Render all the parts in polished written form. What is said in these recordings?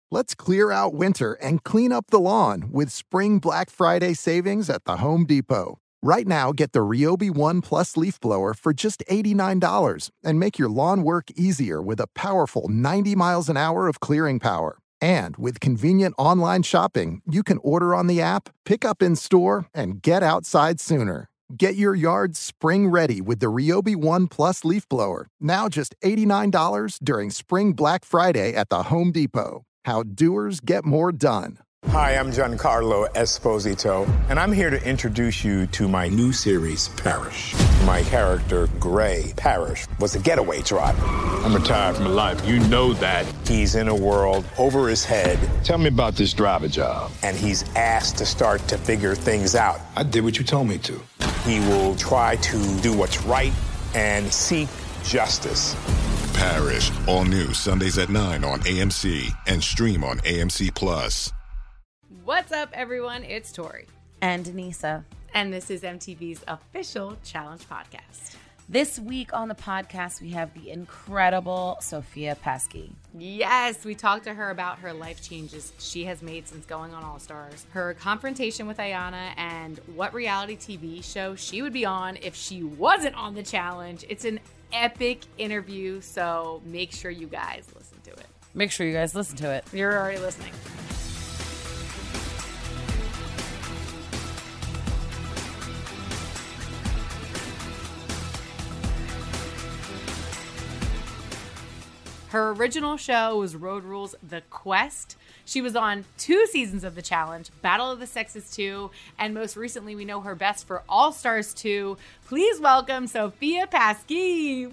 Let's clear out winter and clean up the lawn with Spring Black Friday savings at the Home Depot. Right now, get the Ryobi One Plus leaf blower for just $89 and make your lawn work easier with a powerful 90 miles an hour of clearing power. And with convenient online shopping, you can order on the app, pick up in store, and get outside sooner. Get your yard spring ready with the Ryobi One Plus leaf blower, now just $89 during Spring Black Friday at the Home Depot. How doers get more done. Hi, I'm Giancarlo Esposito, and I'm here to introduce you to my new series, Parrish. My character, Gray Parrish, was a getaway driver. I'm retired from life. You know that. He's in a world over his head. Tell me about this driver job. And he's asked to start to figure things out. I did what you told me to. He will try to do what's right and seek justice. Parrish, all new Sundays at 9 on AMC and stream on AMC+. What's up, everyone? It's Tori. And Denisa. And this is MTV's official Challenge podcast. This week on the podcast, we have the incredible Sophia Pasky. Yes, we talked to her about her life changes she has made since going on All Stars, her confrontation with Ayanna, and what reality TV show she would be on if she wasn't on the challenge. It's an epic interview, so make sure you guys listen to it. Make sure you guys listen to it. You're already listening. Her original show was Road Rules: The Quest. She was on 2 seasons of The Challenge, Battle of the Sexes 2, and most recently we know her best for All Stars 2. Please welcome Sophia Pasky. Woo!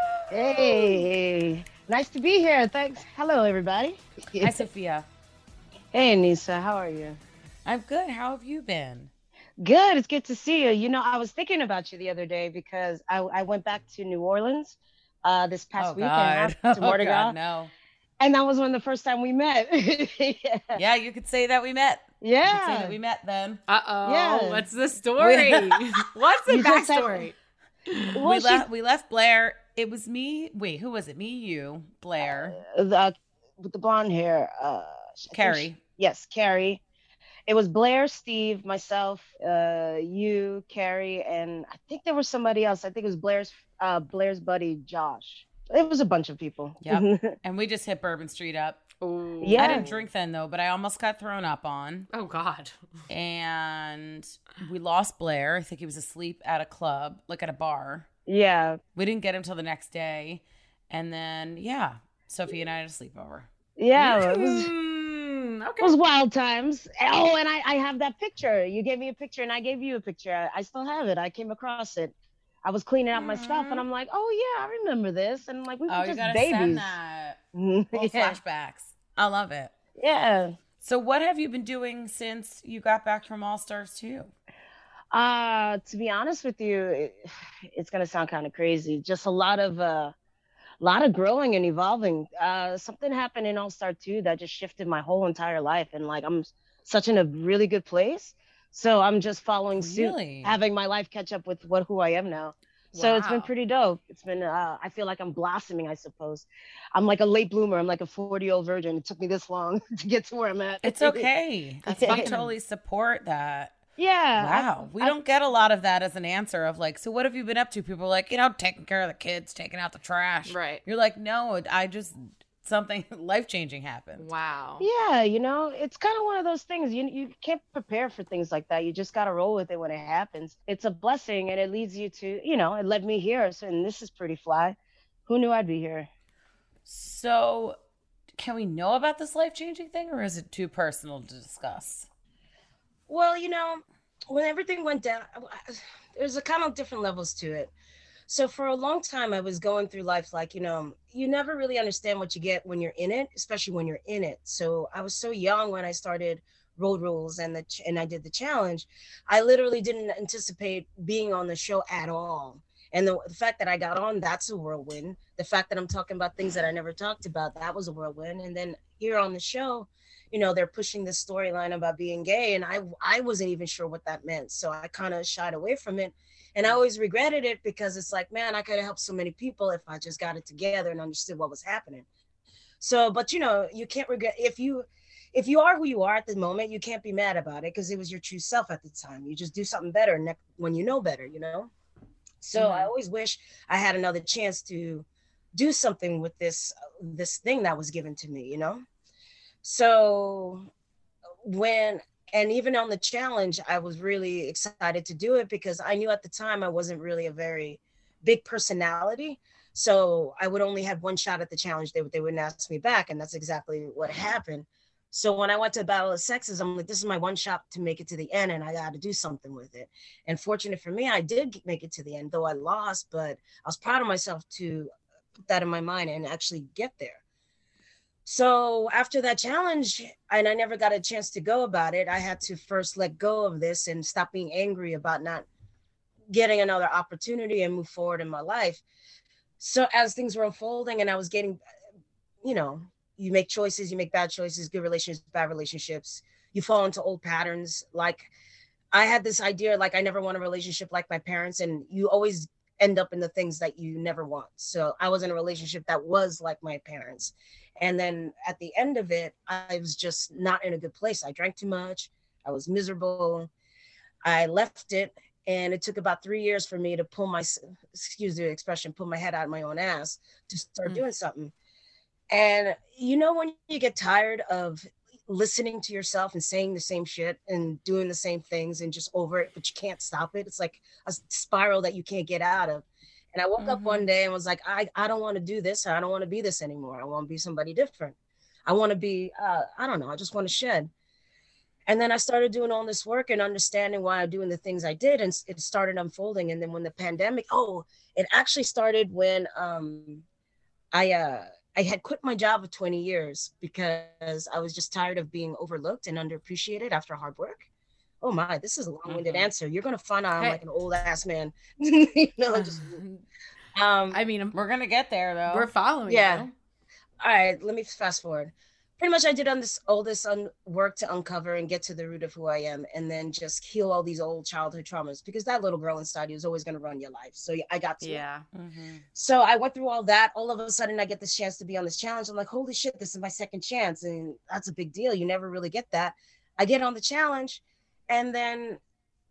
Hey, nice to be here. Thanks. Hello, everybody. Hi, Sophia. Hey, Anissa. How are you? I'm good. How have you been? Good. It's good to see you. You know, I was thinking about you the other day because I went back to New Orleans this past weekend to Mardi Gras. No. And that was when the first time we met. Yeah, you could say that we met. Yeah. You could say that we met then. Uh-oh. Yeah. What's the story? What's the backstory? Well, we left Blair. It was me. Wait, who was it? Me, you, Blair. With the blonde hair. Carrie. Yes, Carrie. It was Blair, Steve, myself, you, Carrie, and I think there was somebody else. I think it was Blair's buddy, Josh. It was a bunch of people. Yep. And we just hit Bourbon Street up. Ooh. Yeah. I didn't drink then, though, but I almost got thrown up on. Oh, God. And we lost Blair. I think he was asleep at a club, like at a bar. Yeah. We didn't get him till the next day. And then, yeah, Sophie and I had a sleepover. Yeah. Okay. It was wild times. Oh, and I have that picture. You gave me a picture and I gave you a picture. I still have it. I came across it. I was cleaning out my stuff and I'm like, oh yeah, I remember this. And like, we were just babies. Send that. Little flashbacks. I love it. Yeah. So what have you been doing since you got back from All Stars 2? To be honest with you, it's gonna sound kind of crazy. Just a lot of growing and evolving. Something happened in All Star 2 that just shifted my whole entire life, and like I'm such in a really good place. So I'm just following suit, having my life catch up with who I am now. So It's been pretty dope. It's been, I feel like I'm blossoming, I suppose. I'm like a late bloomer. I'm like a 40-year-old virgin. It took me this long to get to where I'm at. It's okay. That's I totally support that. Yeah. Wow. We don't get a lot of that as an answer of like, so what have you been up to? People are like, taking care of the kids, taking out the trash. Right. You're like, no, something life-changing happened. Wow. Yeah, it's kind of one of those things. You can't prepare for things like that. You just got to roll with it when it happens. It's a blessing, and it leads you to, it led me here. So, and this is pretty fly. Who knew I'd be here? So can we know about this life-changing thing, or is it too personal to discuss? Well, when everything went down, there's a kind of different levels to it. So for a long time, I was going through life like, you never really understand what you get when you're in it, especially when you're in it. So I was so young when I started Road Rules and I did the challenge. I literally didn't anticipate being on the show at all. And the fact that I got on, that's a whirlwind. The fact that I'm talking about things that I never talked about, that was a whirlwind. And then here on the show, they're pushing this storyline about being gay. And I wasn't even sure what that meant. So I kind of shied away from it. And I always regretted it because it's like, man, I could have helped so many people if I just got it together and understood what was happening. So, but you know, you can't regret if you are who you are at the moment, you can't be mad about it because it was your true self at the time. You just do something better when you know better, you know? So I always wish I had another chance to do something with this thing that was given to me, you know? So and even on the challenge, I was really excited to do it because I knew at the time I wasn't really a very big personality. So I would only have one shot at the challenge. They wouldn't ask me back. And that's exactly what happened. So when I went to Battle of the Sexes, I'm like, this is my one shot to make it to the end and I got to do something with it. And fortunate for me, I did make it to the end, though I lost, but I was proud of myself to put that in my mind and actually get there. So after that challenge, and I never got a chance to go about it, I had to first let go of this and stop being angry about not getting another opportunity and move forward in my life. So as things were unfolding and I was getting, you know, you make choices, you make bad choices, good relationships, bad relationships, you fall into old patterns. Like I had this idea, like I never want a relationship like my parents, and you always end up in the things that you never want. So I was in a relationship that was like my parents. And then at the end of it, I was just not in a good place. I drank too much. I was miserable. I left it. And it took about 3 years for me to pull my, excuse the expression, pull my head out of my own ass to start doing something. And you know, when you get tired of listening to yourself and saying the same shit and doing the same things and just over it, but you can't stop it. It's like a spiral that you can't get out of. And I woke up one day and was like, I don't want to do this. I don't want to be this anymore. I want to be somebody different. I want to be, I don't know. I just want to shed. And then I started doing all this work and understanding why I'm doing the things I did. And it started unfolding. And then when the pandemic, it actually started when I had quit my job of 20 years because I was just tired of being overlooked and underappreciated after hard work. Oh my, this is a long-winded answer. You're going to find out I'm like an old ass man. You know, just, I mean, We're going to get there though. we're following you. All right, let me fast forward. Pretty much I did all this work to uncover and get to the root of who I am, and then just heal all these old childhood traumas, because that little girl inside you is always going to run your life. So I got to it. So I went through all that. All of a sudden I get this chance to be on this challenge. I'm like, holy shit, this is my second chance. And that's a big deal. You never really get that. I get on the challenge, and then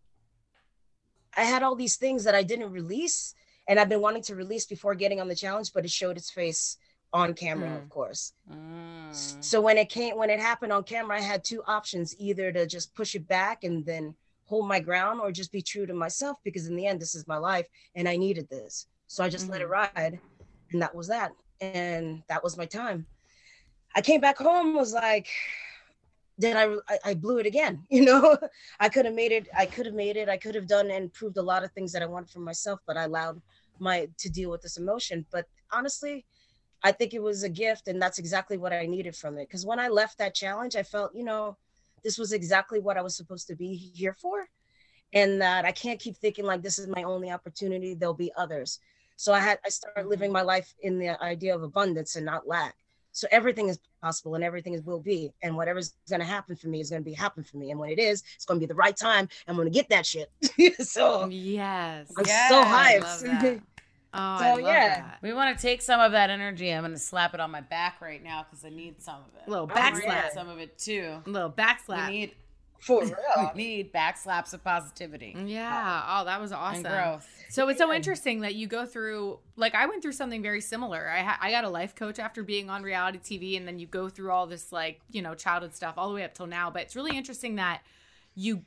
I had all these things that I didn't release, and I've been wanting to release before getting on the challenge, but it showed its face on camera, of course. So when it happened on camera, I had two options: either to just push it back and then hold my ground, or just be true to myself, because in the end, this is my life and I needed this. So I just let it ride, and that was that. And that was my time. I came back home, was like, then I blew it again. You know, I could have made it. I could have done and proved a lot of things that I wanted for myself, but I allowed to deal with this emotion. But honestly, I think it was a gift, and that's exactly what I needed from it. Because when I left that challenge, I felt, you know, this was exactly what I was supposed to be here for, and that I can't keep thinking like this is my only opportunity. There'll be others. So I started living my life in the idea of abundance and not lack. So everything is possible and everything will be, and whatever's going to happen for me is going to happen for me. And when it is, it's going to be the right time. I'm going to get that shit. So yes, I'm so hyped. Oh, So, I love yeah. that. We want to take some of that energy. I'm going to slap it on my back right now because I need some of it. A little I back need slap. some of it too. A little back slap. We For real. need back slaps of positivity Yeah. Oh, that was awesome. and growth. So it's so interesting that you go through, like, I went through something very similar. I got a life coach after being on reality TV, and then you go through all this, like, you know, childhood stuff all the way up till now. But it's really interesting that you've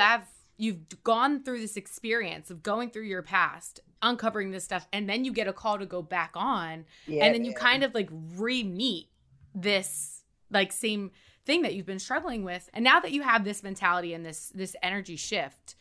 gone through this experience of going through your past, uncovering this stuff, and then you get a call to go back on, and then you kind of like re-meet this like same thing that you've been struggling with. And now that you have this mentality and this energy shift,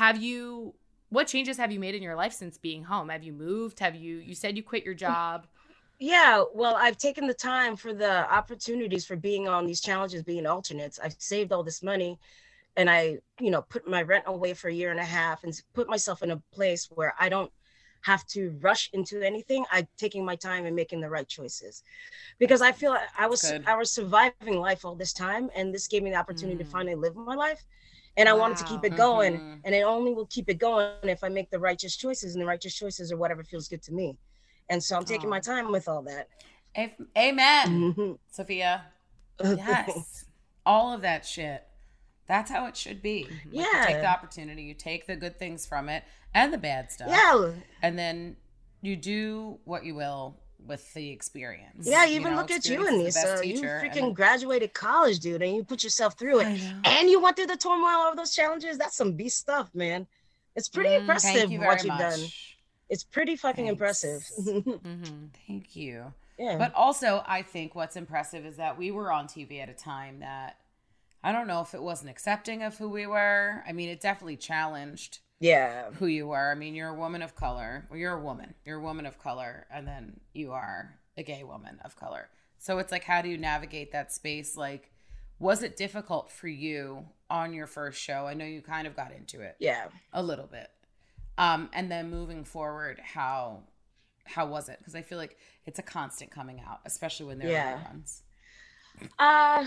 what changes have you made in your life since being home? Have you moved? You said you quit your job? Yeah, well, I've taken the time for the opportunities for being on these challenges, being alternates. I've saved all this money, and I, you know, put my rent away for 1.5 years and put myself in a place where I don't have to rush into anything. I'm taking my time and making the right choices, because I feel like I was surviving life all this time, and this gave me the opportunity to finally live my life. And I wanted to keep it going, and it only will keep it going if I make the righteous choices, and the righteous choices are whatever feels good to me. And so I'm taking my time with all that. Amen, Sophia. Yes. All of that shit. That's how it should be. Like, Yeah. You take the opportunity, you take the good things from it and the bad stuff. Yeah. And then you do what you will with the experience. Yeah, even look at you, experience is the Anissa. best You teacher, freaking and graduated college, dude, and you put yourself through it. I know. And you went through the turmoil of those challenges. That's some beast stuff, man. It's pretty impressive Thank you very what you've much. done. It's pretty fucking Thanks. impressive. Thank you. Yeah. But also, I think what's impressive is that we were on TV at a time that I don't know if it wasn't accepting of who we were. I mean, it definitely challenged Yeah. who you were. I mean, you're a woman of color. Well, you're a woman. You're a woman of color. And then you are a gay woman of color. So it's like, how do you navigate that space? Like, was it difficult for you on your first show? I know you kind of got into it. Yeah. A little bit. And then moving forward, how was it? Because I feel like it's a constant coming out, especially when there are reruns.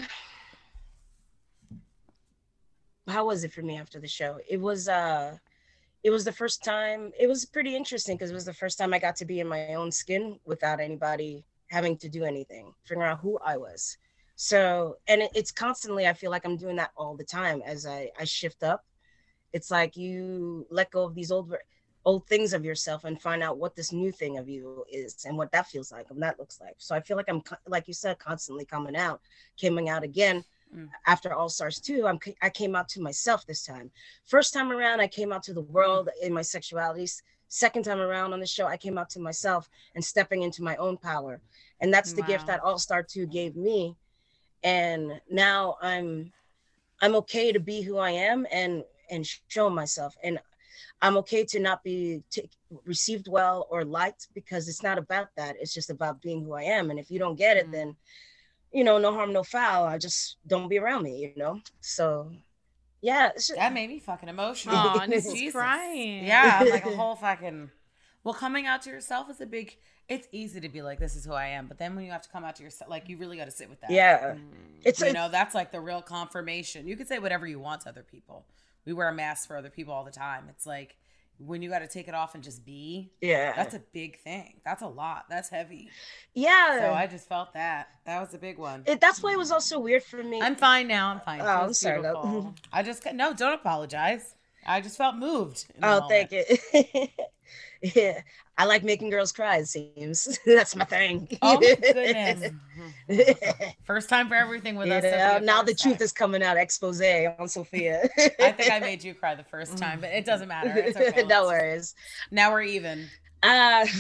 How was it for me after the show? It was the first time. It was pretty interesting because it was the first time I got to be in my own skin without anybody having to do anything, figuring out who I was. So, and it's constantly, I feel like I'm doing that all the time as I shift up. It's like you let go of these old things of yourself and find out what this new thing of you is and what that feels like and that looks like. So I feel like I'm, like you said, constantly coming out again. After All Stars 2, I came out to myself this time. First time around, I came out to the world in my sexuality. Second time around on the show, I came out to myself and stepping into my own power. And that's the gift that All Star 2 gave me. And now I'm okay to be who I am and show myself. And I'm okay to not be received well or liked, because it's not about that. It's just about being who I am. And if you don't get it, then no harm, no foul. I just don't be around me, So, yeah. That made me fucking emotional. Oh, and she's crying. Yeah, I'm like a whole fucking... Well, coming out to yourself is it's easy to be like, this is who I am. But then when you have to come out to yourself, like, you really got to sit with that. Yeah. That's like the real confirmation. You can say whatever you want to other people. We wear masks for other people all the time. It's like, when you got to take it off and just be, that's a big thing. That's a lot. That's heavy. Yeah. So I just felt that was a big one. That's why it was also weird for me. I'm fine now. I'm fine. Oh, I'm sorry. I just don't apologize. I just felt moved. Thank you. Yeah, I like making girls cry. It seems that's my thing. Oh my goodness! First time for everything with us. Sophia, now the truth is coming out. Expose on Sophia. I think I made you cry the first time, but it doesn't matter. It's okay. No worries. Now we're even. That's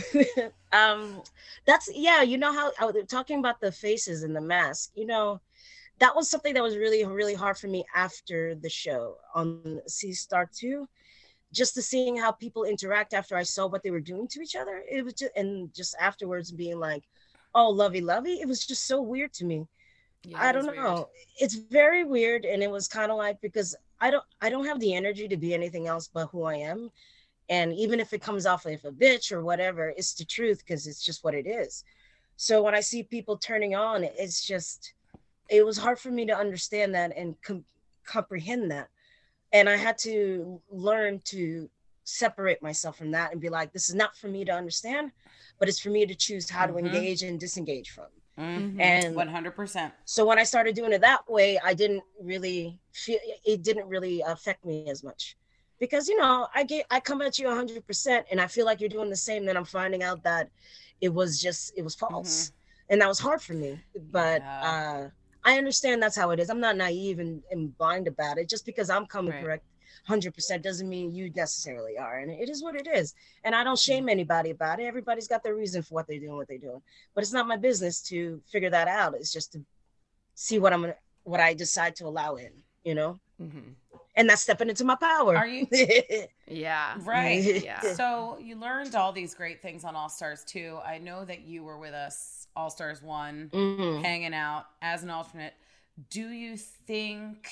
how talking about the faces and the mask. That was something that was really, really hard for me after the show on C Star 2. Just to seeing how people interact after I saw what they were doing to each other. It was just afterwards being like, oh, lovey. It was just so weird to me. Yeah, I don't know. Weird. It's very weird. And it was kind of like, because I don't have the energy to be anything else but who I am. And even if it comes off like a bitch or whatever, it's the truth, because it's just what it is. So when I see people turning on, it was hard for me to understand that and comprehend that. And I had to learn to separate myself from that and be like, this is not for me to understand, but it's for me to choose how to engage and disengage from. Mm-hmm. And 100%. So when I started doing it that way, it didn't really affect me as much, because, I come at you 100% and I feel like you're doing the same. Then I'm finding out that it was false. And that was hard for me, but, I understand that's how it is. I'm not naive and blind about it. Just because I'm coming correct 100% doesn't mean you necessarily are. And it is what it is. And I don't shame anybody about it. Everybody's got their reason for what they're doing, But it's not my business to figure that out. It's just to see what I decide to allow in, Mm-hmm. And that's stepping into my power. Are you? Yeah. Right. Yeah. So you learned all these great things on All Stars 2. I know that you were with us All Stars 1, hanging out as an alternate. Do you think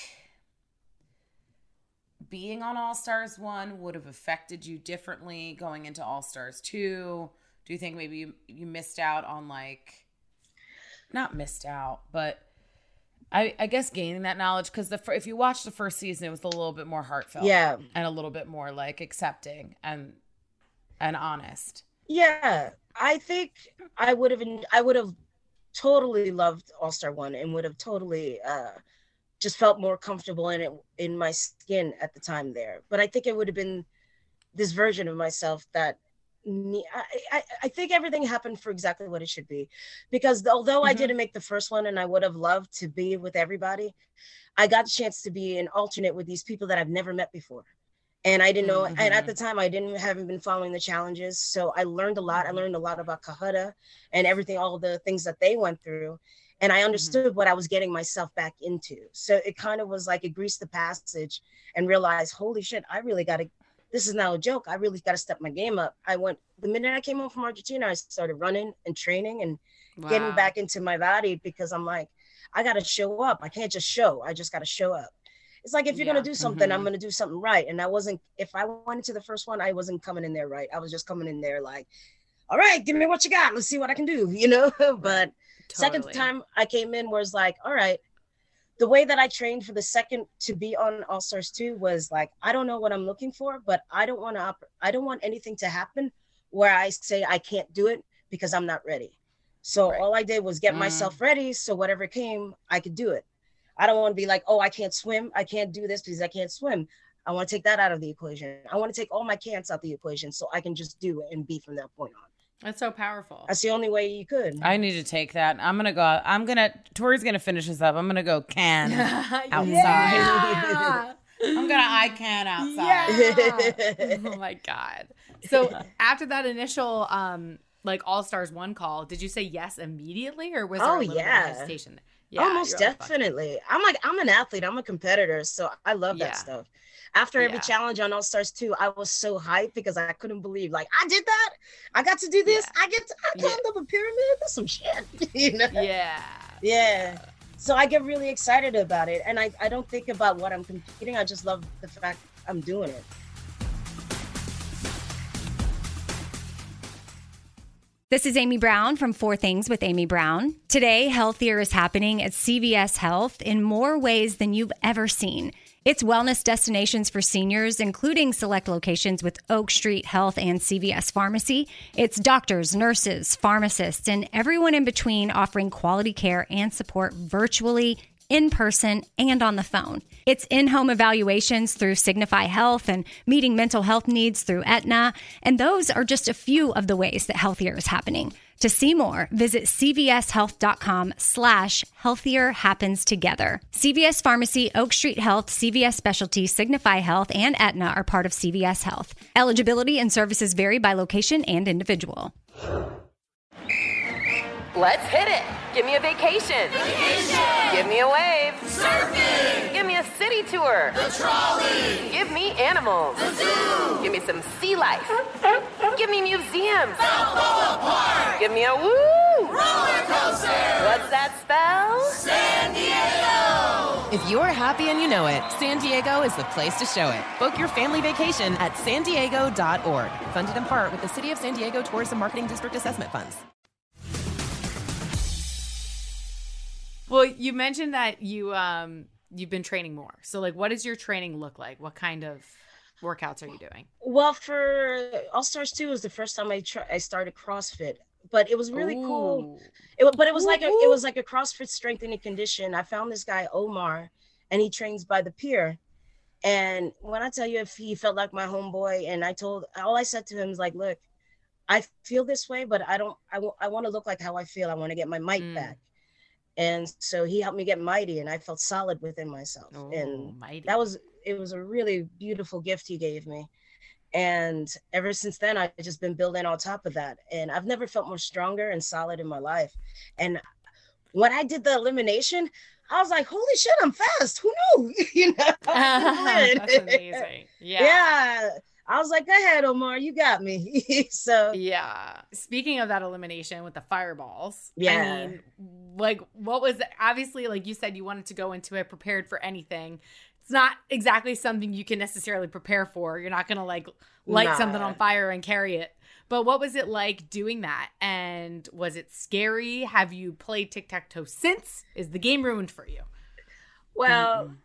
being on All Stars 1 would have affected you differently going into All Stars 2? Do you think maybe you missed out on, like, not missed out, but I guess gaining that knowledge? Because if you watch the first season, it was a little bit more heartfelt, and a little bit more like accepting and honest. Yeah, I think I would have totally loved All-Star 1 and would have totally just felt more comfortable in it, in my skin at the time there. But I think it would have been this version of myself that I think everything happened for exactly what it should be, because although I didn't make the first one and I would have loved to be with everybody, I got the chance to be an alternate with these people that I've never met before. And I didn't know, and at the time I haven't been following the challenges. So I learned a lot. I learned a lot about Cohutta and everything, all the things that they went through. And I understood what I was getting myself back into. So it kind of was like it greased the passage and realized, holy shit, I really got to, this is now a joke. I really got to step my game up. The minute I came home from Argentina, I started running and training and getting back into my body, because I'm like, I got to show up. I can't just show. I just got to show up. It's like, if you're going to do something, I'm going to do something right. And if I went into the first one, I wasn't coming in there right. I was just coming in there like, all right, give me what you got. Let's see what I can do, But second time I came in was like, all right, the way that I trained for the second to be on All Stars 2 was like, I don't know what I'm looking for, but I don't want anything to happen where I say I can't do it because I'm not ready. So all I did was get myself ready. So whatever came, I could do it. I don't want to be like, oh, I can't swim. I can't do this because I can't swim. I want to take that out of the equation. I want to take all my can'ts out the equation so I can just do it and be from that point on. That's so powerful. That's the only way you could. I need to take that. Tori's going to finish this up. I'm going to go can outside. I'm going to I can outside. Yeah. Oh my God. So after that initial like All Stars 1 call, did you say yes immediately, or was there a little bit of hesitation? Yeah, most definitely. I'm an athlete. I'm a competitor. So I love that stuff. After every challenge on All Stars 2, I was so hyped because I couldn't believe, like, I did that. I got to do this. I climbed up a pyramid. That's some shit. Yeah. So I get really excited about it. And I don't think about what I'm competing. I just love the fact I'm doing it. This is Amy Brown from 4 Things with Amy Brown. Today, Healthier is happening at CVS Health in more ways than you've ever seen. It's wellness destinations for seniors, including select locations with Oak Street Health and CVS Pharmacy. It's doctors, nurses, pharmacists, and everyone in between offering quality care and support virtually, in person, and on the phone. It's in-home evaluations through Signify Health and meeting mental health needs through Aetna. And those are just a few of the ways that Healthier is happening. To see more, visit cvshealth.com/healthier happens together. CVS Pharmacy, Oak Street Health, CVS Specialty, Signify Health, and Aetna are part of CVS Health. Eligibility and services vary by location and individual. Let's hit it. Give me a vacation. Give me a wave. Surfing. Give me a city tour. The trolley. Give me animals. The zoo. Give me some sea life. Give me museums. Balboa Park. Give me a woo. Roller coaster. What's that spell? San Diego. If you're happy and you know it, San Diego is the place to show it. Book your family vacation at sandiego.org. Funded in part with the City of San Diego Tourism Marketing District Assessment Funds. Well, you mentioned that you've been training more. So, like, what does your training look like? What kind of workouts are you doing? Well, for All Stars 2 was the first time I started CrossFit, but it was really cool. It was like a CrossFit strength and condition. I found this guy Omar, and he trains by the pier. And when I tell you, if he felt like my homeboy, and all I said to him is like, look, I feel this way, but I want to look like how I feel. I want to get my might back. And so he helped me get mighty, and I felt solid within myself. And mighty. It was a really beautiful gift he gave me. And ever since then, I've just been building on top of that. And I've never felt more stronger and solid in my life. And when I did the elimination, I was like, holy shit, I'm fast. Who knew? That's amazing. Yeah. I was like, go ahead, Omar, you got me. So yeah. Speaking of that elimination with the fireballs, yeah. I mean, like, what was obviously, like you said, you wanted to go into it prepared for anything. It's not exactly something you can necessarily prepare for. You're not going to like light something on fire and carry it. But what was it like doing that? And was it scary? Have you played tic-tac-toe since? Is the game ruined for you? Well,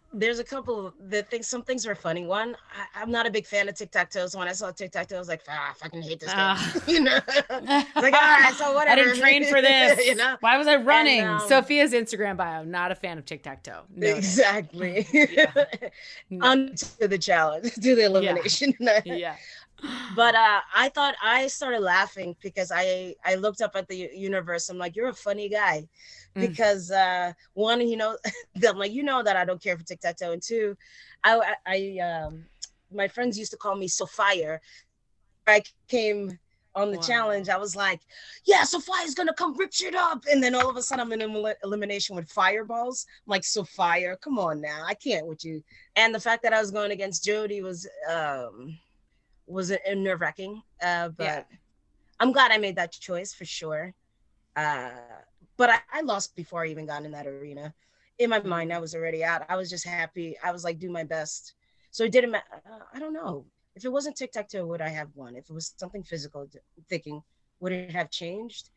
there's a couple that things, some things are funny. One, I'm not a big fan of tic-tac-toe. So when I saw tic-tac-toe, I was like, I fucking hate this game. You know? Like, all right, so whatever. I didn't train for this. You know? Why was I running? And, Sophia's Instagram bio, not a fan of tic-tac-toe. Noted. Exactly. Onto the challenge, to the elimination. Yeah. But I thought, I started laughing because I looked up at the universe. I'm like, you're a funny guy. Because one, you know, I'm like, you know that I don't care for tic-tac-toe. And two, I my friends used to call me Sophia. I came on the challenge. I was like, yeah, Sophia's gonna come rip shit up. And then all of a sudden I'm in elimination with fireballs. I'm like, Sophia, come on now. I can't with you. And the fact that I was going against Jody was nerve-wracking. But I'm glad I made that choice for sure. But I lost before I even got in that arena. In my mind, I was already out. I was just happy. I was like, do my best. So it didn't matter. I don't know. If it wasn't tic-tac-toe, would I have won? If it was something physical, thinking, would it have changed?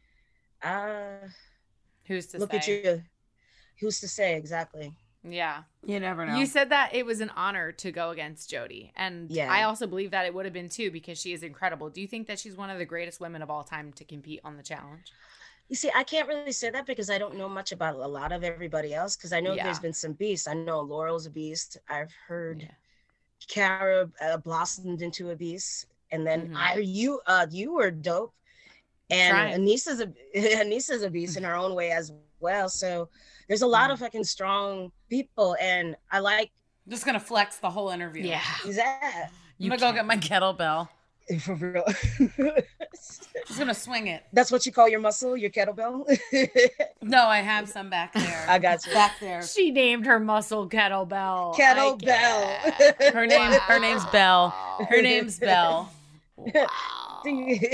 Who's to look say? At you. Who's to say? Exactly. Yeah. You never know. You said that it was an honor to go against Jody. And Yeah. I also believe that it would have been too, because she is incredible. Do you think that she's one of the greatest women of all time to compete on the challenge? You see, I can't really say that because I don't know much about a lot of everybody else. Because I know there's been some beasts. I know Laurel's a beast. I've heard Cara blossomed into a beast, and then you were dope, and Anissa's a beast in her own way as well. So there's a lot of fucking strong people, and I like. I'm just gonna flex the whole interview. Yeah, that. I'm gonna go get my kettlebell. For real. Just gonna swing it. That's what you call your muscle, your kettlebell? No, I have some back there. I got you. Back there. She named her muscle kettlebell. Kettlebell. Her name's Belle. Her name's Belle. Wow.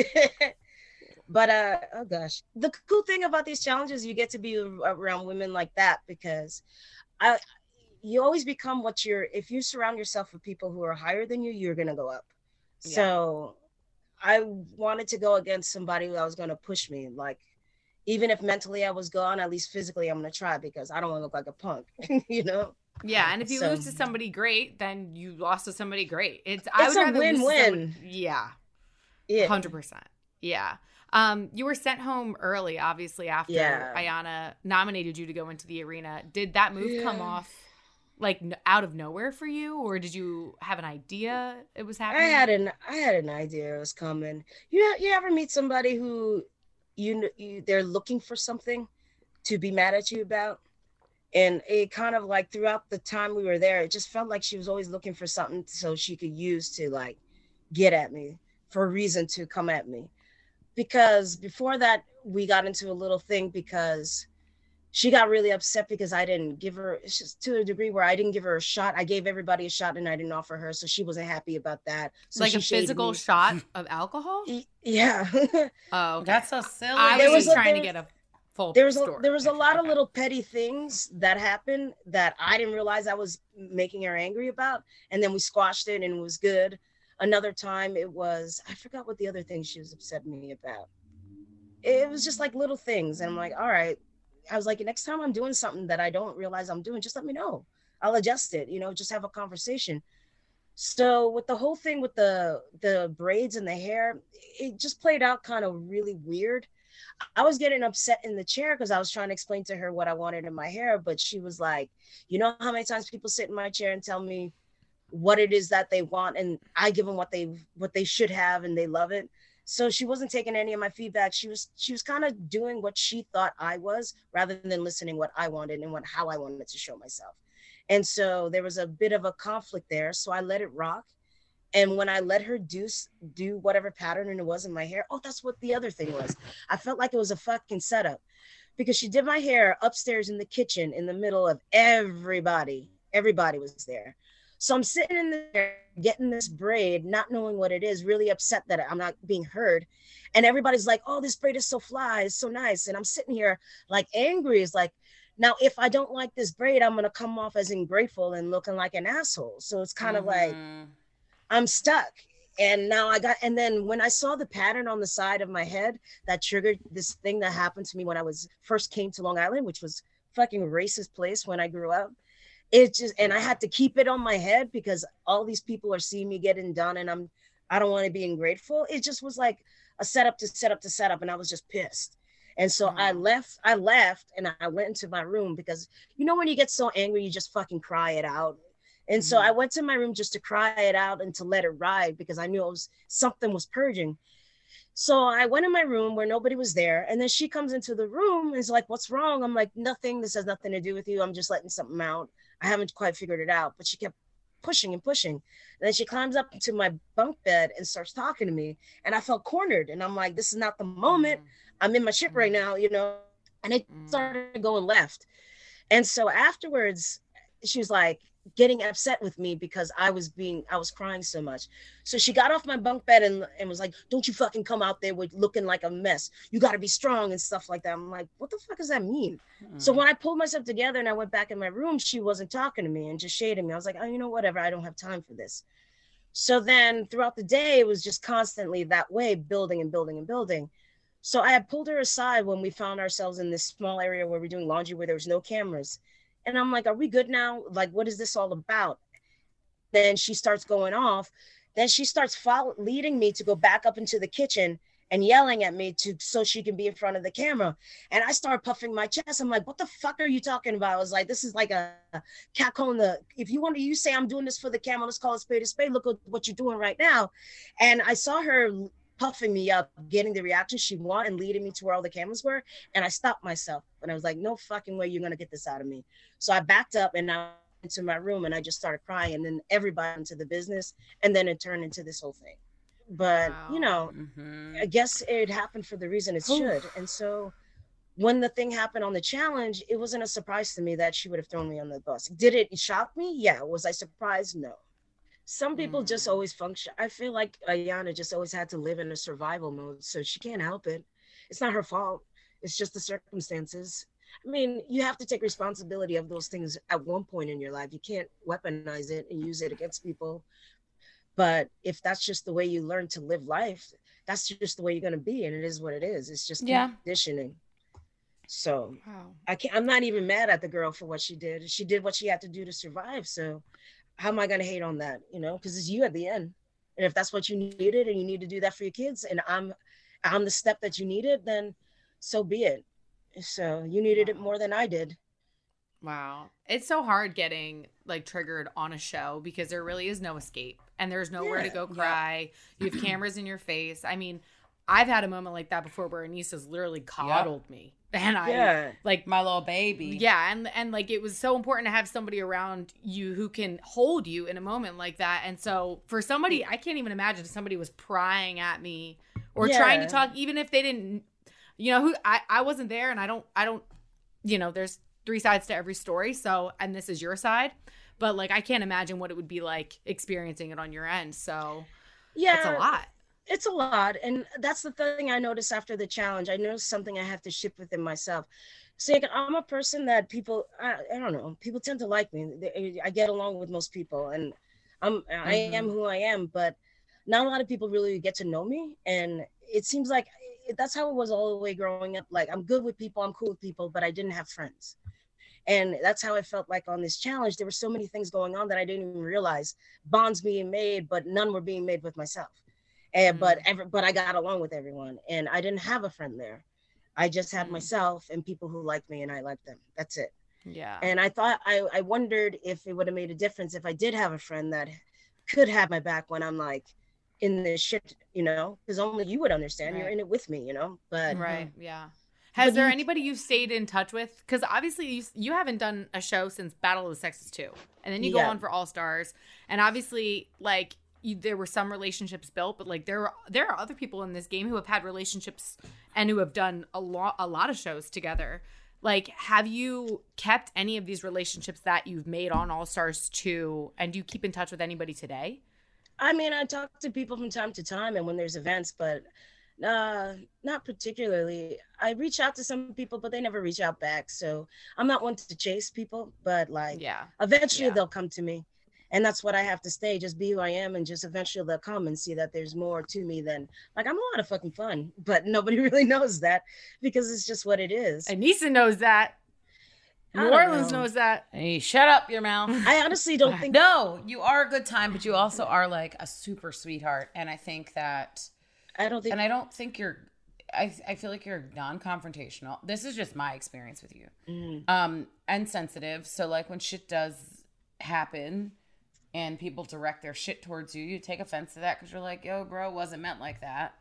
But oh gosh, the cool thing about these challenges, you get to be around women like that, because you always become what you're. If you surround yourself with people who are higher than you, you're gonna go up. Yeah. So I wanted to go against somebody who was going to push me. Like, even if mentally I was gone, at least physically I'm going to try, because I don't want to look like a punk, you know? Yeah, and if you lose to somebody great, then you lost to somebody great. It's a win-win. Yeah. 100%. Yeah. You were sent home early, obviously, after Ayanna nominated you to go into the arena. Did that move come off like out of nowhere for you, or did you have an idea it was happening? I had an idea it was coming. You ever meet somebody who they're looking for something to be mad at you about? And it kind of like throughout the time we were there, it just felt like she was always looking for something so she could use to like get at me, for a reason to come at me. Because before that, we got into a little thing because she got really upset because I didn't give her, it's just to a degree where I didn't give her a shot. I gave everybody a shot and I didn't offer her. So she wasn't happy about that. So like a physical shot of alcohol? Yeah. Oh, okay. That's so silly. I was just trying to get a full story. There was a lot of little petty things that happened that I didn't realize I was making her angry about. And then we squashed it and it was good. Another time it was, I forgot what the other thing she was upset me about. It was just like little things. And I'm like, all right. I was like, next time I'm doing something that I don't realize I'm doing, just let me know. I'll adjust it, just have a conversation. So with the whole thing with the braids and the hair, it just played out kind of really weird. I was getting upset in the chair because I was trying to explain to her what I wanted in my hair, but she was like, you know how many times people sit in my chair and tell me what it is that they want, and I give them what they should have, and they love it. So she wasn't taking any of my feedback. She was kind of doing what she thought I was, rather than listening what I wanted and how I wanted to show myself. And so there was a bit of a conflict there. So I let it rock. And when I let her do whatever pattern it was in my hair, that's what the other thing was. I felt like it was a fucking setup, because she did my hair upstairs in the kitchen in the middle of everybody. Everybody was there. So I'm sitting in there getting this braid, not knowing what it is, really upset that I'm not being heard. And everybody's like, oh, this braid is so fly, it's so nice. And I'm sitting here like angry. It's like, now, if I don't like this braid, I'm going to come off as ungrateful and looking like an asshole. So it's kind of like, I'm stuck. And now and then when I saw the pattern on the side of my head, that triggered this thing that happened to me when I first came to Long Island, which was fucking racist place when I grew up. it just, and I had to keep it on my head because all these people are seeing me getting done, and I don't want to be ungrateful. It just was like a setup to set up to set up, and I was just pissed. And so I left and I went into my room because, you know, when you get so angry, you just fucking cry it out. And so I went to my room just to cry it out and to let it ride because I knew something was purging. So I went in my room where nobody was there. And then she comes into the room and is like, what's wrong? I'm like, nothing. This has nothing to do with you. I'm just letting something out. I haven't quite figured it out. But she kept pushing and pushing. And then she climbs up into my bunk bed and starts talking to me. And I felt cornered. And I'm like, this is not the moment. I'm in my shit right now, you know. And it started going left. And so afterwards, she was like getting upset with me because I was crying so much. So she got off my bunk bed and was like, don't you fucking come out there with looking like a mess. You got to be strong and stuff like that. I'm like, what the fuck does that mean? So when I pulled myself together and I went back in my room, she wasn't talking to me and just shading me. I was like, oh, you know, whatever. I don't have time for this. So then throughout the day, it was just constantly that way, building and building and building. So I had pulled her aside when we found ourselves in this small area where we're doing laundry, where there was no cameras. And I'm like, are we good now? Like, what is this all about? Then she starts going off. Then she starts leading me to go back up into the kitchen and yelling at me so she can be in front of the camera. And I started puffing my chest. I'm like, what the fuck are you talking about? I was like, this is like a cat calling if you say I'm doing this for the camera, let's call it spade a spade. Look at what you're doing right now. And I saw her puffing me up, getting the reaction she wanted and leading me to where all the cameras were. And I stopped myself and I was like, no fucking way you're going to get this out of me. So I backed up and I went into my room and I just started crying, and then everybody into the business. And then it turned into this whole thing. But, you know, I guess it happened for the reason it should. And so when the thing happened on the challenge, it wasn't a surprise to me that she would have thrown me on the bus. Did it shock me? Yeah. Was I surprised? No. Some people just always function. I feel like Ayanna just always had to live in a survival mode, so she can't help it. It's not her fault. It's just the circumstances. I mean, you have to take responsibility of those things at one point in your life. You can't weaponize it and use it against people. But if that's just the way you learn to live life, that's just the way you're going to be. And it is what it is. It's just conditioning. So I'm not even mad at the girl for what she did. She did what she had to do to survive. So how am I going to hate on that? You know, because it's you at the end. And if that's what you needed and you need to do that for your kids, and I'm the step that you needed, then so be it. So you needed it more than I did. Wow. It's so hard getting like triggered on a show because there really is no escape and there's nowhere to go cry. You have cameras in your face. I mean, I've had a moment like that before where Anissa's literally coddled me. And I like my little baby. Yeah. And like, it was so important to have somebody around you who can hold you in a moment like that. And so for somebody, I can't even imagine if somebody was prying at me or trying to talk, even if they didn't, you know, I wasn't there, and I don't, you know, there's 3 sides to every story. So, and this is your side, but like, I can't imagine what it would be like experiencing it on your end. So it's a lot. It's a lot. And that's the thing I noticed after the challenge. I noticed something I have to shift within myself. So I'm a person that people, I don't know, people tend to like me. I get along with most people, and I am who I am, but not a lot of people really get to know me. And it seems like that's how it was all the way growing up. Like, I'm good with people, I'm cool with people, but I didn't have friends. And that's how I felt like on this challenge. There were so many things going on that I didn't even realize. Bonds being made, but none were being made with myself. And but I got along with everyone, and I didn't have a friend there. I just had myself and people who liked me, and I liked them. That's it. Yeah. And I thought I wondered if it would have made a difference if I did have a friend that could have my back when I'm like in this shit, you know, because only you would understand. You're in it with me, you know. But yeah. Has there anybody you've stayed in touch with? Because obviously you haven't done a show since Battle of the Sexes 2, and then you go on for All Stars, and obviously like there were some relationships built, but like there are other people in this game who have had relationships and who have done a lot of shows together. Like, have you kept any of these relationships that you've made on All Stars 2, and do you keep in touch with anybody today? I mean, I talk to people from time to time and when there's events, but not particularly. I reach out to some people, but they never reach out back. So I'm not one to chase people, but like, eventually they'll come to me. And that's what I have to stay, just be who I am, and just eventually they'll come and see that there's more to me than, like, I'm a lot of fucking fun, but nobody really knows that because it's just what it is. Anissa knows that. New Orleans knows that. Hey, shut up your mouth. I honestly don't think. No, you are a good time, but you also are like a super sweetheart. And I think that. I don't think you're. I feel like you're non-confrontational. This is just my experience with you. And sensitive. So like when shit does happen and people direct their shit towards you, you take offense to that because you're like, yo, bro, it wasn't meant like that.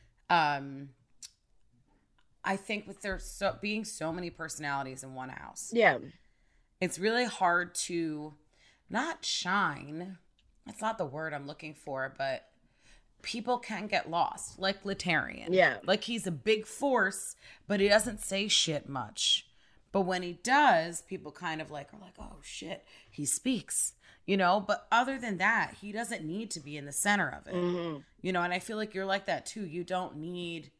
I think with there being so many personalities in one house. Yeah. It's really hard to not shine. That's not the word I'm looking for, but people can get lost. Like Latarian. Yeah. Like he's a big force, but he doesn't say shit much. But when he does, people kind of like are like, oh shit, he speaks. You know, but other than that, he doesn't need to be in the center of it. Mm-hmm. You know, and I feel like you're like that too. You don't need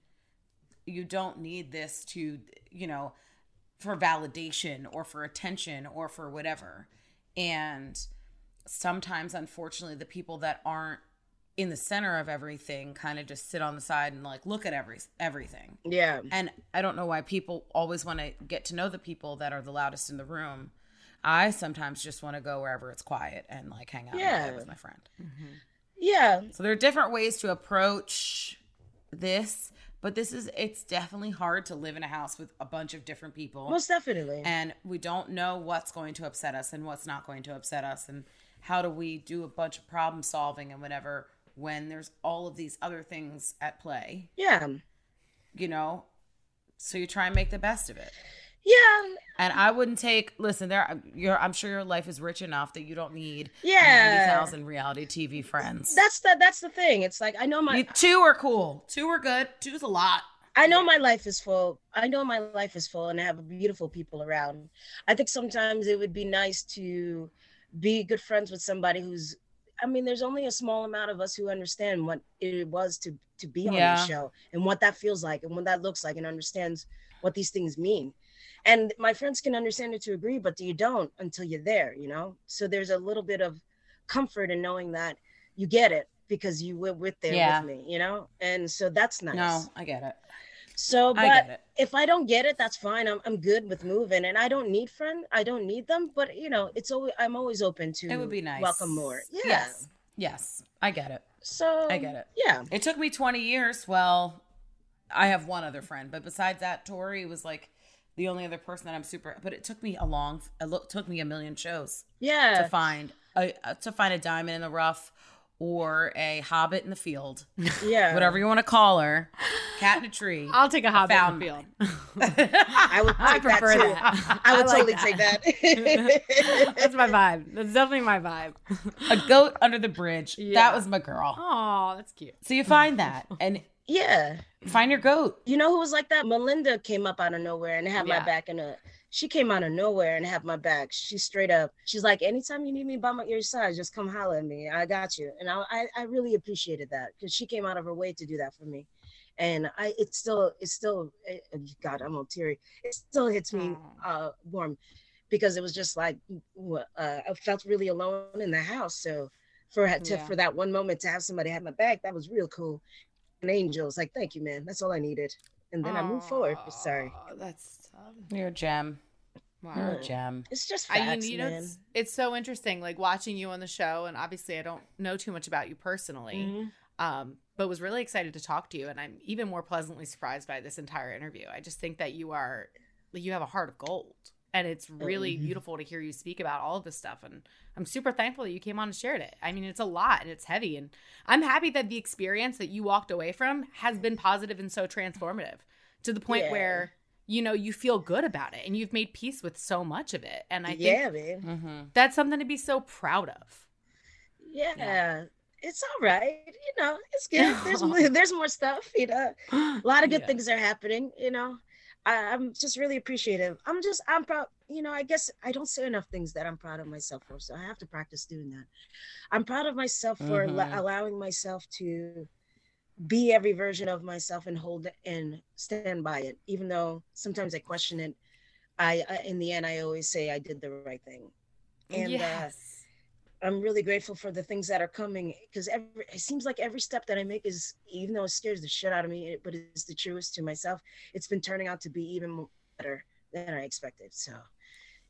this to, you know, for validation or for attention or for whatever. And sometimes, unfortunately, the people that aren't in the center of everything kind of just sit on the side and like look at everything. Yeah. And I don't know why people always want to get to know the people that are the loudest in the room. I sometimes just want to go wherever it's quiet and like hang out with my friend. Mm-hmm. Yeah. So there are different ways to approach this, but it's definitely hard to live in a house with a bunch of different people. Most definitely. And we don't know what's going to upset us and what's not going to upset us. And how do we do a bunch of problem solving and whatever when there's all of these other things at play? Yeah. You know, so you try and make the best of it. Yeah. And I wouldn't listen, I'm sure your life is rich enough that you don't need 90,000 reality TV friends. That's the thing. It's like, I know two are cool. Two are good. Two's a lot. I know my life is full. And I have beautiful people around. I think sometimes it would be nice to be good friends with somebody there's only a small amount of us who understand what it was to be on the show and what that feels like and what that looks like and understands what these things mean. And my friends can understand it to agree, but you don't until you're there, you know? So there's a little bit of comfort in knowing that you get it because you were with me, you know? And so that's nice. No, I get it. So, but if I don't get it, that's fine. I'm good with moving, and I don't need friends. I don't need them, but you know, I'm always open to. It would be nice. Welcome more. Yeah. Yes. I get it. So I get it. Yeah. It took me 20 years. Well, I have one other friend, but besides that, Tori was like the only other person that I'm but it took me took me a million shows. Yeah. To find a diamond in the rough or a hobbit in the field. Yeah. Whatever you want to call her. Cat in a tree. I'll take a hobbit in the field. I prefer that. I would totally take that. That's my vibe. That's definitely my vibe. A goat under the bridge. Yeah. That was my girl. Oh, that's cute. So you find that and find your goat. You know who was like that? Melinda came up out of nowhere and had my back she came out of nowhere and had my back. She's straight up. She's like, anytime you need me by your side, just come holler at me. I got you. And I really appreciated that because she came out of her way to do that for me. And it's still, God, I'm all teary. It still hits me warm because it was just like, I felt really alone in the house. So for that one moment to have somebody have my back, that was real cool. An angel was like, thank you, man. That's all I needed. And then I moved forward. Sorry. You're a gem. Wow. You're a gem. It's just facts, man. It's so interesting, like watching you on the show. And obviously I don't know too much about you personally, but was really excited to talk to you. And I'm even more pleasantly surprised by this entire interview. I just think that you have a heart of gold. And it's really beautiful to hear you speak about all of this stuff. And I'm super thankful that you came on and shared it. I mean, it's a lot and it's heavy. And I'm happy that the experience that you walked away from has been positive and so transformative to the point where, you know, you feel good about it and you've made peace with so much of it. And I think that's something to be so proud of. Yeah. It's all right. You know, it's good. There's more stuff, you know, a lot of good things are happening, you know. I'm just really appreciative. I'm proud. You know, I guess I don't say enough things that I'm proud of myself for, so I have to practice doing that. I'm proud of myself for allowing myself to be every version of myself and hold it and stand by it, even though sometimes I question it. In the end, I always say I did the right thing, and I'm really grateful for the things that are coming because it seems like every step that I make is, even though it scares the shit out of me, but it's the truest to myself. It's been turning out to be even better than I expected. So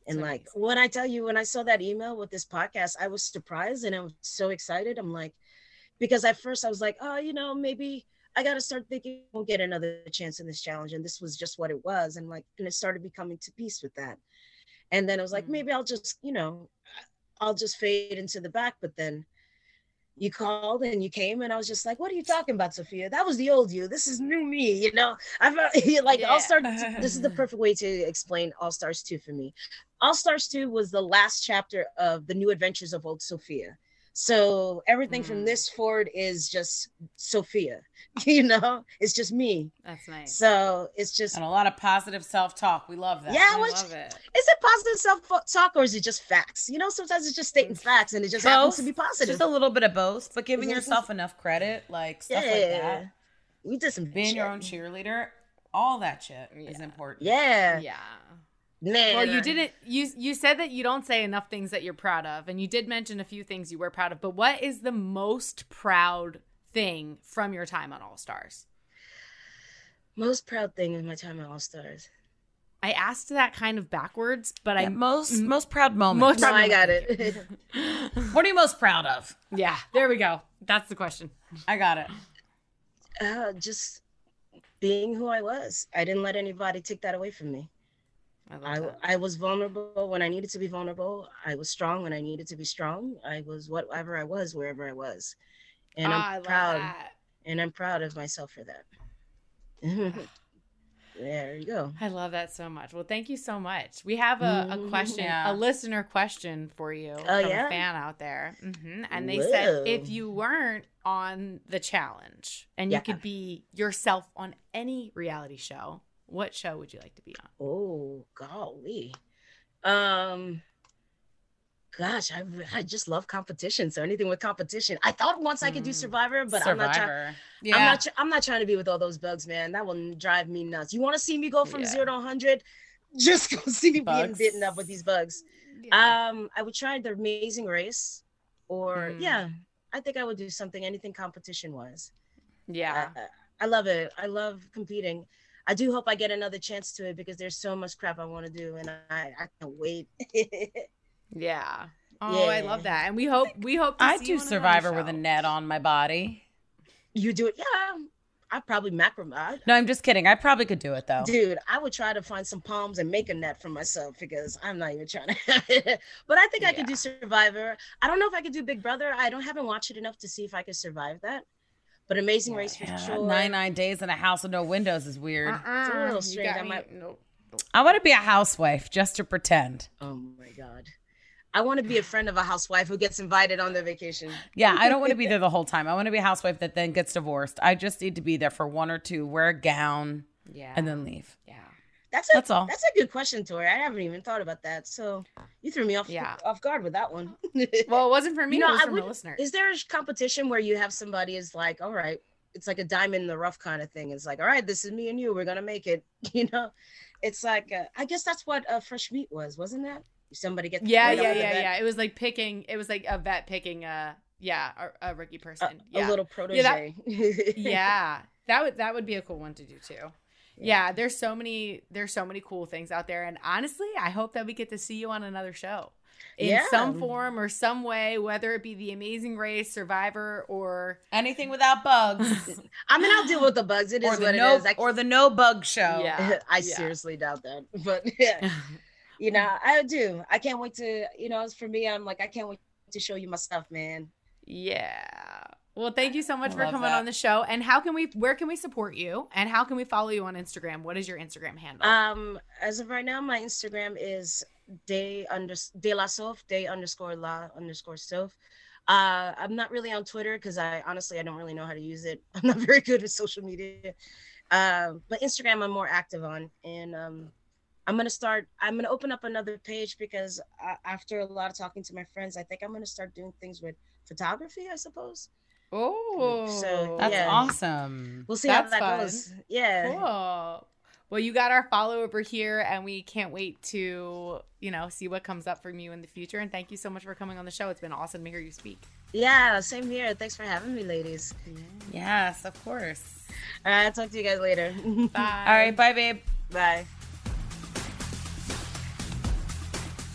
And like, when I tell you, when I saw that email with this podcast, I was surprised and I was so excited. I'm like, because at first I was like, oh, you know, maybe I got to start thinking we'll get another chance in this challenge. And this was just what it was. And like, and it started becoming to peace with that. And then I was like, maybe I'll just, you know, I'll just fade into the back. But then you called and you came and I was just like, what are you talking about, Sophia? That was the old you. This is new me, you know? I felt like All-Star, this is the perfect way to explain All-Stars 2 for me. All-Stars 2 was the last chapter of the new adventures of old Sophia. So everything from this forward is just Sophia, you know, it's just me. That's nice. So it's just. And a lot of positive self-talk. We love that. Yeah, we love it. Is it positive self-talk or is it just facts? You know, sometimes it's just stating facts and it just happens to be positive. Just a little bit of both, but giving yourself enough credit, like stuff like that. We did some being your own cheerleader, all that shit is important. Yeah. Yeah. Man. Well, you didn't. You said that you don't say enough things that you're proud of, and you did mention a few things you were proud of. But what is the most proud thing from your time on All Stars? Most proud thing in my time on All Stars. I asked that kind of backwards, but most proud moment. I got it. What are you most proud of? Yeah, there we go. That's the question. I got it. Just being who I was. I didn't let anybody take that away from me. I was vulnerable when I needed to be vulnerable. I was strong when I needed to be strong. I was whatever I was, wherever I was. And I'm proud. And I'm proud of myself for that. There you go. I love that so much. Well, thank you so much. We have a question, a listener question for you from a fan out there. And they said, if you weren't on the challenge and you could be yourself on any reality show, what show would you like to be on? Oh, golly. Gosh, I just love competition. So anything with competition. I thought once I could do Survivor, but I'm not trying to be with all those bugs, man. That will drive me nuts. You want to see me go from 0 to 100? Just go see me being bitten up with these bugs. I would try The Amazing Race, or I think I would do something, anything competition wise. Yeah. I love it. I love competing. I do hope I get another chance to it because there's so much crap I want to do and I can't wait. Yeah. Oh, I love that. And we hope to I'd see do you on Survivor with a net on my body. You do it? Yeah. I'd probably macrame. No, I'm just kidding. I probably could do it though. Dude, I would try to find some palms and make a net for myself because I'm not even trying to have it. But I think I could do Survivor. I don't know if I could do Big Brother. I haven't watched it enough to see if I could survive that. But Amazing Race for sure. 99 days in a house with no windows is weird. It's a little strange. I want to be a housewife just to pretend. Oh my God. I want to be a friend of a housewife who gets invited on their vacation. Yeah, I don't want to be there the whole time. I want to be a housewife that then gets divorced. I just need to be there for 1 or 2, wear a gown, and then leave. Yeah. That's all. That's a good question, Tori. I haven't even thought about that. So you threw me off guard with that one. Well, it wasn't for me. It was from the listener. Is there a competition where you have somebody is like, all right, it's like a diamond in the rough kind of thing. It's like, all right, this is me and you. We're going to make it. You know, it's like, I guess that's what Fresh Meat was, wasn't that? Somebody gets yeah. It was like a vet picking a rookie person. A little protege. That would be a cool one to do too. Yeah, there's so many cool things out there, and honestly, I hope that we get to see you on another show in some form or some way, whether it be The Amazing Race, Survivor, or anything without bugs. I mean, I'll deal with the bugs. It is what it is. Or the no bug show. Yeah, I seriously doubt that, but yeah. You know, I do. I can't wait to, as for me, I'm like, I can't wait to show you my stuff, man. Yeah. Well, thank you so much for coming on the show. And where can we support you? And how can we follow you on Instagram? What is your Instagram handle? As of right now, my Instagram is day_la_soph. I'm not really on Twitter because I don't really know how to use it. I'm not very good with social media. But Instagram, I'm more active on. And, I'm going to open up another page because after a lot of talking to my friends, I think I'm going to start doing things with photography, I suppose. Oh, so that's awesome. We'll see how that goes. Yeah. Cool. Well, you got our follow over here and we can't wait to, see what comes up from you in the future. And thank you so much for coming on the show. It's been awesome to hear you speak. Yeah, same here. Thanks for having me, ladies. Yes, of course. All right, I'll talk to you guys later. Bye. All right, bye, babe. Bye.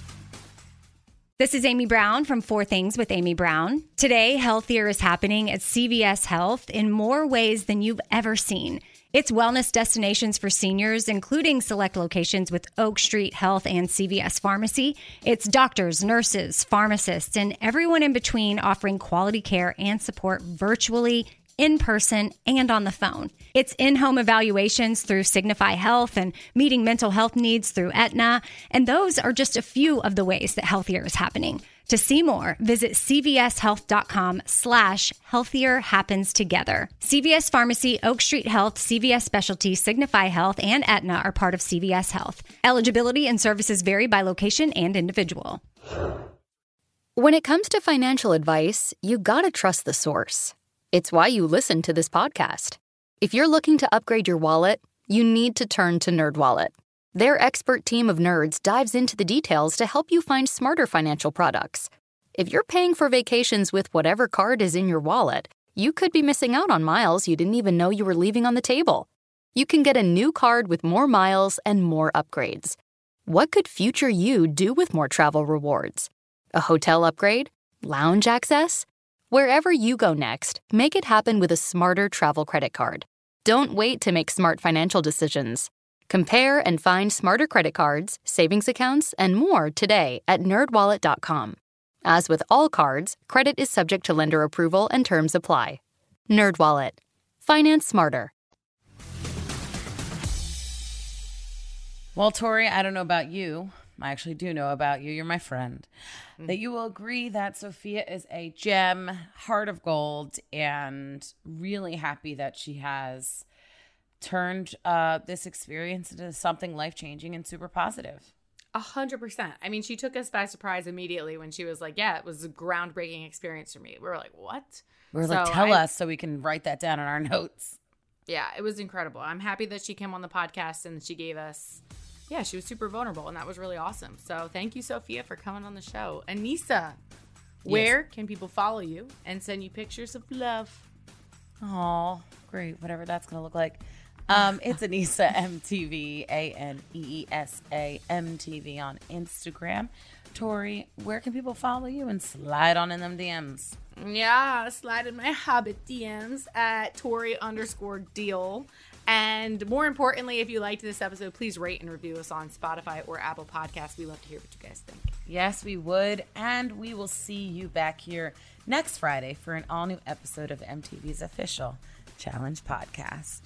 This is Amy Brown from 4 Things with Amy Brown. Today, healthier is happening at CVS Health in more ways than you've ever seen. It's wellness destinations for seniors, including select locations with Oak Street Health and CVS Pharmacy. It's doctors, nurses, pharmacists, and everyone in between offering quality care and support virtually, in person, and on the phone. It's in-home evaluations through Signify Health and meeting mental health needs through Aetna. And those are just a few of the ways that healthier is happening. To see more, visit cvshealth.com/healthier happens together. CVS Pharmacy, Oak Street Health, CVS Specialty, Signify Health, and Aetna are part of CVS Health. Eligibility and services vary by location and individual. When it comes to financial advice, you gotta trust the source. It's why you listen to this podcast. If you're looking to upgrade your wallet, you need to turn to NerdWallet. Their expert team of nerds dives into the details to help you find smarter financial products. If you're paying for vacations with whatever card is in your wallet, you could be missing out on miles you didn't even know you were leaving on the table. You can get a new card with more miles and more upgrades. What could future you do with more travel rewards? A hotel upgrade? Lounge access? Wherever you go next, make it happen with a smarter travel credit card. Don't wait to make smart financial decisions. Compare and find smarter credit cards, savings accounts, and more today at nerdwallet.com. As with all cards, credit is subject to lender approval and terms apply. NerdWallet. Finance smarter. Well, Tori, I don't know about you. I actually do know about you. You're my friend. That you will agree that Sophia is a gem, heart of gold, and really happy that she has turned this experience into something life-changing and super positive. 100%. I mean, she took us by surprise immediately when she was like, yeah, it was a groundbreaking experience for me. We were like, what? We were like, tell us so we can write that down in our notes. Yeah, it was incredible. I'm happy that she came on the podcast and she gave us... Yeah, she was super vulnerable, and that was really awesome. So thank you, Sophia, for coming on the show. Anissa, where can people follow you and send you pictures of love? Oh, great. Whatever that's going to look like. It's Anissa MTV, ANEESA MTV on Instagram. Tori, where can people follow you and slide on in them DMs? Yeah, slide in my Hobbit DMs at Tori_Deal. And more importantly, if you liked this episode, please rate and review us on Spotify or Apple Podcasts. We love to hear what you guys think. Yes, we would. And we will see you back here next Friday for an all-new episode of MTV's official Challenge podcast.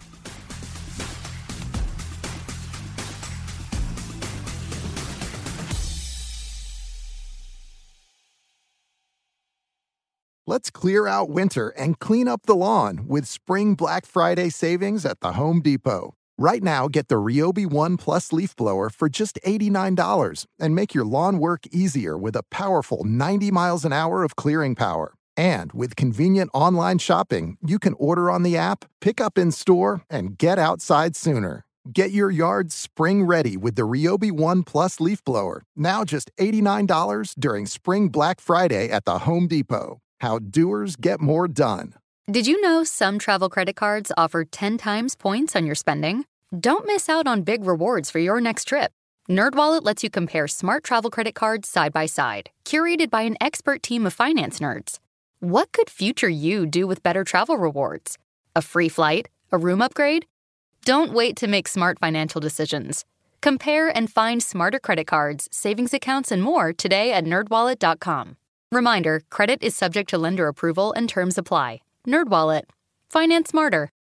Let's clear out winter and clean up the lawn with Spring Black Friday savings at the Home Depot. Right now, get the Ryobi One Plus leaf blower for just $89 and make your lawn work easier with a powerful 90 miles an hour of clearing power. And with convenient online shopping, you can order on the app, pick up in store, and get outside sooner. Get your yard spring ready with the Ryobi One Plus leaf blower, now just $89 during Spring Black Friday at the Home Depot. How doers get more done. Did you know some travel credit cards offer 10 times points on your spending? Don't miss out on big rewards for your next trip. NerdWallet lets you compare smart travel credit cards side by side, curated by an expert team of finance nerds. What could future you do with better travel rewards? A free flight? A room upgrade? Don't wait to make smart financial decisions. Compare and find smarter credit cards, savings accounts, and more today at nerdwallet.com. Reminder, credit is subject to lender approval and terms apply. NerdWallet. Finance smarter.